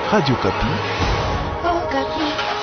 Radio Kapi. Oh, Kapi.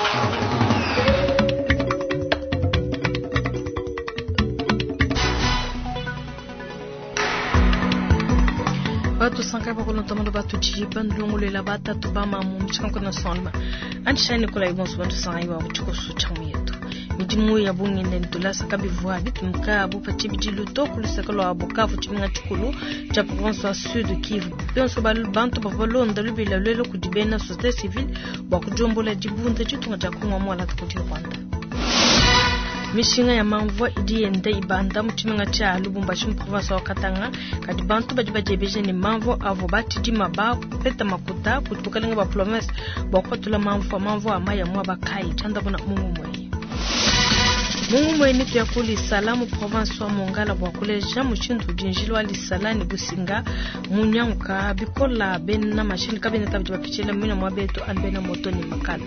Batu sankaba kono tamando batu chiji bandungu le labata to bama mumchkan kono sonba anshani kula ibonso bantu sangaiwa kuchiko su chamu yetu mijimu ya bungi ndeni tulasa kabi vuadi tumka abu pachibi jiluto kulisakalo abukafu chiminga chukulu cha province sud Kivu bionso balu bantu babalo ndalubi la lelo kudibena société civile bakujombola jibunde chitunga cha kumwa mwala tukuti Rwanda. Mishinga ya manvwa idiende ibanda mchimenga cha Lubumbashi province wa Katanga kadi bantu bajibajebeje ni manvwa avo batiji maba peta makuta kutukalenga ba promesse bakotula manvwa amaya mwa bakai chanda bona Mungu mweni tuyakuli salamu province wa Mongala bwakuleja mushindu jinjilo ali salani businga munyanguka bikola benna machine kabene tabjiba pichela mwina mwabeto albena motoni makala.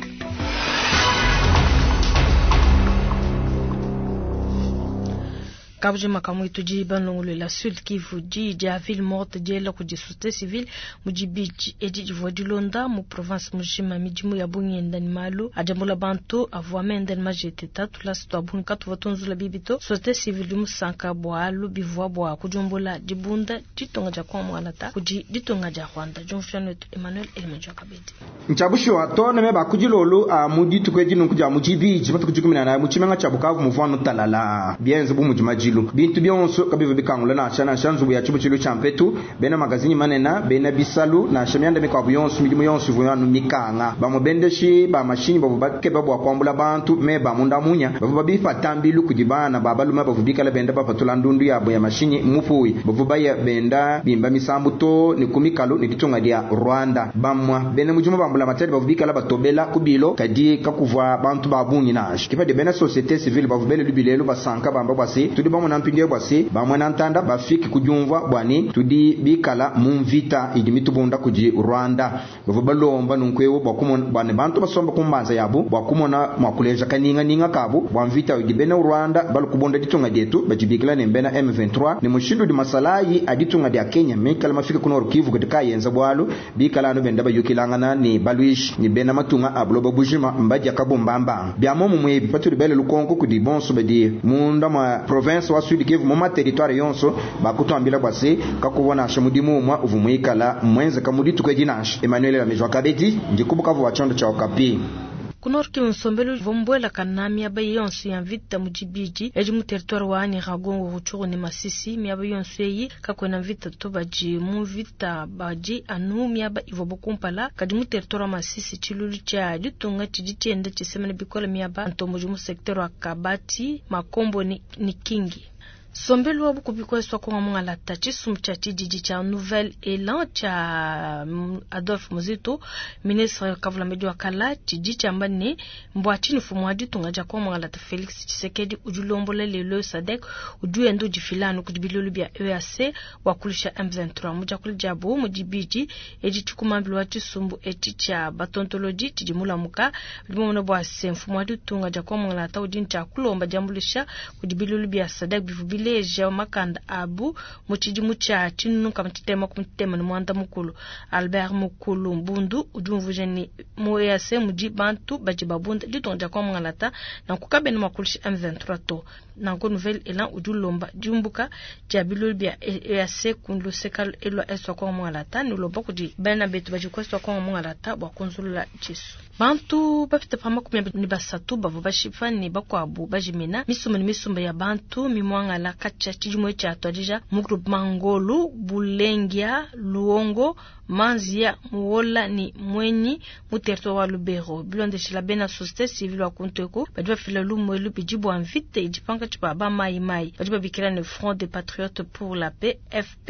Kabji makamu tuji banlongolo la Sud Kivu ja ville morte de la société civile mujibiji edi vodilonda mu province mujima mijimu ya bungi ndani malu ajambola bantu avwamende majete tatu la sto abunka tuvatonzula bibito société civile musanka bwalu bivwa bwa kujombola dibunda ditonga ja kwa mwalata kuji ditonga ja Rwanda Jonfiano Emmanuel Elmenjo Kabedi Nchabushi wato na meba kujilolo mudi tukweji nkuja mujibiji batukujukumina na muchimenga chabukavu muvwano talala bienze bu mujimaji bintu byonso kabivu bikangula na chana shanzu ya chibuchilo champetu bena magazini manena bena bisalu na shamyanda mikabu yonso midimu yonso vuyanu mikanga bamubendeshi ba mashini babu bakeba bwa kwambula bantu meba munda munya babu babifa tambilu kujibana babaluma babu bikala benda bapatula ndundu yabo ya mashini mupui babu baya benda bimba misambuto ni kumikalo ni kitunga dia Rwanda bamwa bena mujuma bambula materi babu bikala batobela kubilo kadi kakuvwa bantu babunyi nash kipa de bena société civile babu bele lubilelo basanka bamba basi tudi na mpinge bwase bamwana ntanda bafiki kujumva bwani tudi bikala mumvita idimitubunda kuji Rwanda babalomba nunkwewo bakumona bane bantu basomba kumbanza yabo bakumona mwakuleja kaninga kabo bwamvita idibena Rwanda balukubonda ditunga detu bajibikala nembena M23 ni mushindu di masalayi aditunga dia Kenya mikala mafika kuno Kivu katika yenza bwalo bikala no benda bayukilangana ni balwish ni bena matunga abloba bujima mbaja kabombamba byamomu mwebi paturi bele lukongo kudi bonso bedi munda ma province wa Sud Kivu moma territoire yonso bakutwambila bwase kakubona shamudimu mwa uvumuikala mwenze kamudi tukwejinash Emmanuel Elmenjo Kabedi ndikubuka vo wachondo cha Okapi. Kunorki unsombelu vombwela kanami abaye yonsu ya vita mujibiji eji mu territoire wani Ragongo Ruchuru ni Masisi miaba yonsu yi kakwena vita to baji mu vita baji anu miaba ivobokumpala kadi mu territoire Masisi chilulu cha ditunga chijitenda chisemene bikola miaba antomoju mu secteur wa Kabati Makombo ni Kingi. Sombelu wabu kubikweswa kwa mwala tachi sumchachi jiji cha Nouvelle Elan cha Adolphe Muzito ministre kavula mejo akala jiji cha mbane mbwachini fumwadi tungaja kwa mwala ta Felix Tshisekedi ujulombola lelo sadek uduendo jifilano kujibilulu bya EAC wakulisha M23 muja kulijabo mujibiji eji chukumambilu wachi sumbu eti cha batontoloji tijimula muka limona bwa semfumwadi tungaja kwa mwala ta ujincha kulomba jambulisha kujibilulu bya sadek bivubili leja makanda abu muchiji mucha chinu kamatitema kumtema mwanda mukulu Albert Mukulu Mbundu ujumvujeni moyase muji bantu bajibabunda ditonja kwa mwangalata na kukabeni makulishi M23 to na ko Nouvelle Elan ujulomba jumbuka jabilul bia EAC kundu sekal elwa eswa kwa mwangalata nulomba kuji bena betu bajikweswa kwa mwangalata bakonzulula Jesu bantu bafite pama kumya ni basatu bavo bashifani bakwabu bajimena misumba ya bantu mimwangala kacha chijimwe cha twadija mu groupe Mangolu Bulengia Luongo Manzia Muola ni Mwenyi mu territoire wa Lubero bilonde shila bena société civile wa kunteko badwa fila lumwelu bijibu anvite ijipanga chipa ba mai badwa bikira ne Front des Patriotes pour la Paix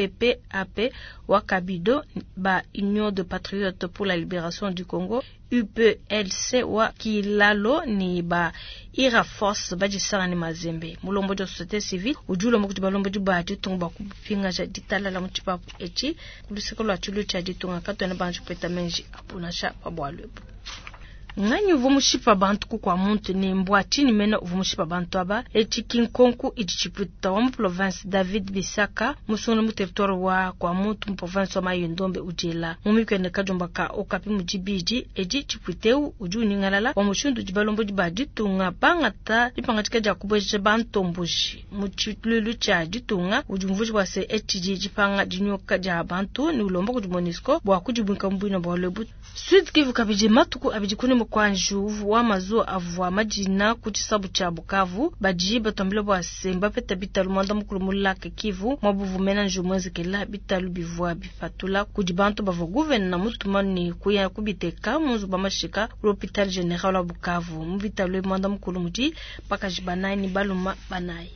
FPP-AP wa Kabido ba Union de Patriotes pour la Libération du Congo UPLC wa Kilalo ni ba Ira Force bajisanga ni Mazembe mulombo de société civile ujulo mu kujibalombo dibati tumba kupinga ja ditala la mutipa echi kulisekolo achulu cha ditunga katwana banju peta menji apuna sha pabwalwe ngani uvumushipa bantu kwa muntu ni mbwati ni mena uvumushipa bantu aba echikinkonku ichichiputa wa mu province David Bisaka musona mu territoire wa kwa muntu mu province wa Mayondombe ujela mumikwene kajomba ka okapi mu jibiji eji chiputeu ujuni ngalala wa mushundu jibalombo jibadi tunga bangata ipangatika ja kubweje bantombushi mu chitlulu cha jitunga ujumvuji wa se etiji jipanga jinyoka ja bantu ni ulombo ku Monisco bwa kujibunka mbwino bwa lebu Sud Kivu kabije matuku abijikune mu kwanju wa mazo avwa majina ku chisabu cha Bukavu baji batombele bwa semba peta bitalu manda mukulu mulaka Kivu mabuvu mena njumwezi kela bitalu bivwa bifatula kujibantu bavo gouvernement mutumani kuya kubiteka munzu bamashika l'hôpital général wa Bukavu mu bitalu manda mukulu muji paka jibanayi ni baluma banayi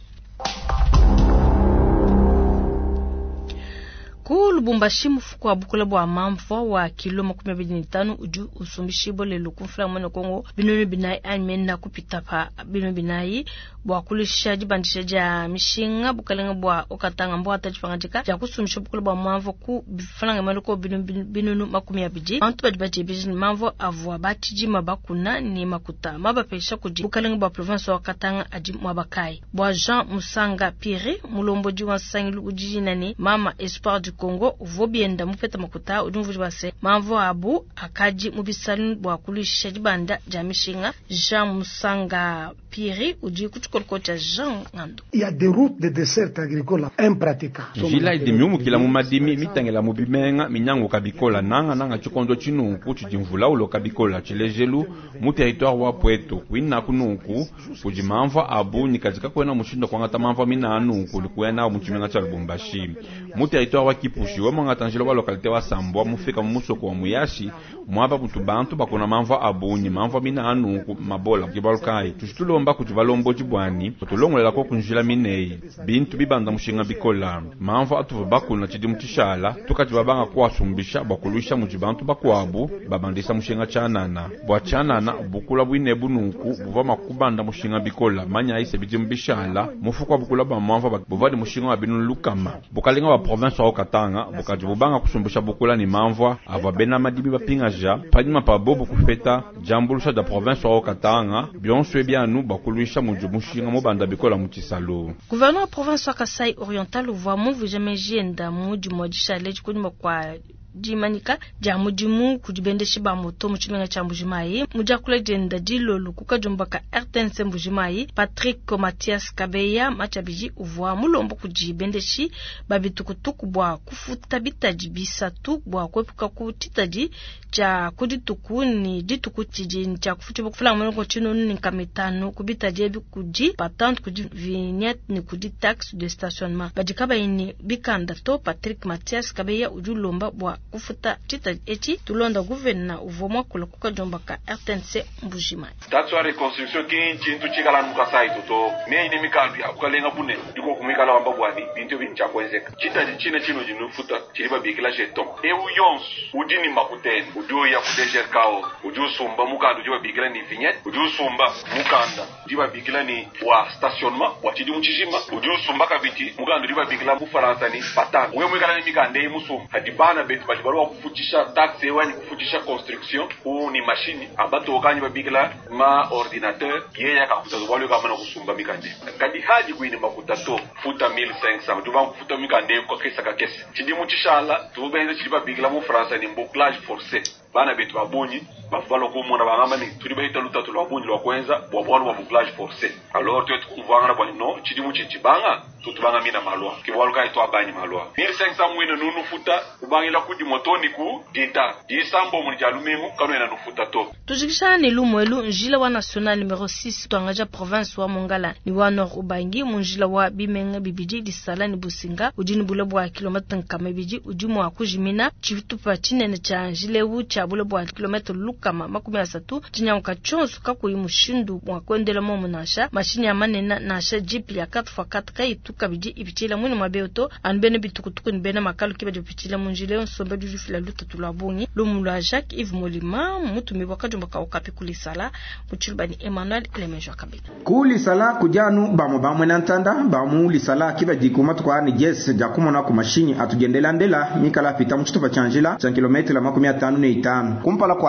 Lubumbashi mufuko wa bukula bwa mamfo wa kilo 25 uju usumbishibo le lukumfla mwana Kongo binunu binayi amena kupita pa binunu binayi bwa kulisha jibandisha ja mishinga bukalenga bwa okatanga mbwa atachipangajika ja kusumbisha bukula bwa mamfo ku bifalanga maloko binunu makumi abiji antu bajibaje bijini mamfo avwa batiji mabakuna ni makuta mabapesha kuji bukalenga bwa province wa Katanga aji mwabakai bwa Jean Musanga Pire mulombo jiwa sangi ujiji nani mama Espoir du Kongo vobienda mupeta makuta udumvuji base mamvo abu akaji mubisalun bwa kulisha jibanda jamishinga Jean Musanga Piri uji kutukolkocha Jean Ngando. Il y a des routes de dessert agricole impraticables. Jila idimiumu kila mumadimi mitangela mubimenga minyango kabikola nanga chikondo chinunku chijimvula ulo kabikola chilejelu mu territoire wa Pweto kwina kununku kujimamva abu nikazika kwena mushindo kwangata mamva minanu kulikuena muchimenga cha Lubumbashi mu territoire wa Kipushi wa mangatangelo wa localité wa Sambwa mufika musoko wa Muyashi mwaba mutubantu bakona mamva abu ni mamva minanu mabola kibalkai tushitulomba kujivalombo jibwani tulongolera ko kunjila minei bintu bibanda mushinga bikola mamva atuva bakuna chidimu tishala tukatibabanga kwasumbisha bakulusha mujibantu bakwabu babandisa mushinga chanana bwa chanana bukula bwine bununku buva makubanda mushinga bikola manya ise bidimu bishala mufukwa bukula ba mamva buvadi mushinga wa binu lukama bukalinga wa province wa Katanga bukajibubanga kusumbisha bukula ni mamva ava bena madibi bapingaja padima pa bobo kufeta jambulusha da province wa Katanga byonswe byanu bakulusha mujumushinga mubanda bikola muchisalo. Gouverneur province wa Kasai Oriental uva muvu jamejenda mujumo jishaleji kunyuma kwa jimanika jamujimu kujibendesha ba moto muchimenga cha Mbujimayi mujakula jenda dilolu kukajombaka RTNC Mbujimayi Patrick Mathias Kabeya machabiji uvwa mulombo kujibendeshi babitukutuku bwa kufuta bitaji bisatu bwa kwepuka kutitaji cha kudituku ni dituku chijini cha kufuti bukufula mwenoko chino ni kametano kubitaji ebi kuji patente kuji vignette ni kuji taxe de stationnement bajikaba ini bikanda to Patrick Mathias Kabeya ujulomba bwa kufuta tita eti tulonda guvernna uvomwa kula kukajombaka RTNC Mbujimayi tatwa reconstruction kinchi ntuchikala mukasai toto me ine mikandu ya ukalenga bune diko kumikala wamba bwani bintu bincha kwenzeka chita chine chino jinufuta chiriba bikila jeton ewu yons udini makuten udio ya kudejer kao udio sumba mukandu jiba bikila ni vignette udio sumba mukanda jiba bikila ni wa stationnement wa chidi muchishima udio sumba kabiti mukandu jiba bikila mu Faransa ni patana wewe mwikala ni mikande musum hadibana betu barua kufutisha taxe wani kufutisha construction ou ni machine abato kanyi babigla ma ordinateur yeya ka kutazwalo kama na kusumba mikande kadi haji kuini makutato futa 1500 tuba kufuta mikande kwa kesa ka kesa chidimu chishala tubenze chidiba bigla mu France ni bouclage forcé bana betu babonyi bafalo ko mona bangama ni tuliba italuta tulabonyi lwa kwenza bwabwalo wa bouclage forcé alors tu kumvanga kwa no chidimu chichibanga tutubanga mina malwa kibwalo ka itwa banyi malwa 1500 mwina nunu futa ubangila kudi motoni ku dita disambo munjalumemu kano ina nufuta to tujikisha ni lumwelu njila wa national numero 6 twangaja province wa Mongala ni wa nord ubangi munjila wa bimenga bibiji disala ni businga ujini bulabo wa kilometre nkama biji ujumu wa kujimina chitupa chinene cha njilewu cha bulabo wa kilometre lukama makumi asatu chinyanguka chonsu kakuyi mushindu mwa kwendela mo munasha mashini ya manena nasha jeep ya 4x4 kaituka biji ibichila mwini mabeoto anbene bitukutuku ni bena makalu kiba bichila munjile nsomba du fila luta tulabungi lumula Jacques Yves Molima mutumi wakajumba ka okapi kulisala muchulbani Emmanuel Lemejo kabila kulisala kujanu bamwe nantanda bamu lisala kiba jikuma tukwa ni yes jakumona ku mashini atugendela ndela mikala pita muchitupa chanjila cha kilometre la 505 kumpala kwaka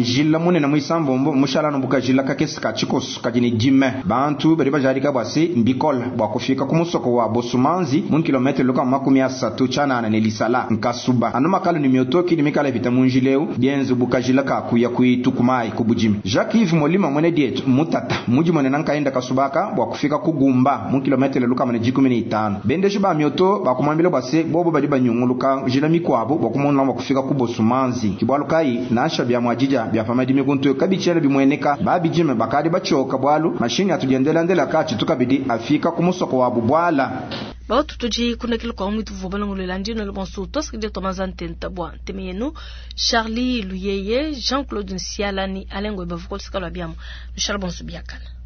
jila mune na muisambo mushala no buka jila kakesika chikos kajini jime bantu bari bajari ka basi mbikola bwa kufika kumusoko wa Bosumanzi mun kilometre loka makumi asatu chana na nelisala nkasuba anoma kalo ni miotoki ni mikala vitamunjileu bienzu buka jila ka kuya kuitukumai kubujimi Jacques Yves Molima mwene dietu mutata muji mwene nankaenda kasubaka bwa kufika kugumba mun kilometre loka mane 15 bende juba mioto bakumambile basi bobo badi banyunguluka jila mikwabo bakumona bwa kufika ku Bosumanzi kibwalukai nasha bya mwajija bya famadi mikuntu kabichele bimweneka babijime bakadi bachoka bwalu mashini atujendela ndela kachi tukabidi afika kumusoko wa bubwala ba tutuji kuna kile kwa mwitu vobalongo le landino le bonso toski de tomazante ntabwa temeyenu Charlie Luyeye Jean-Claude Nsialani alengo ibavukol sikalo abiamu Charles Bonso biakana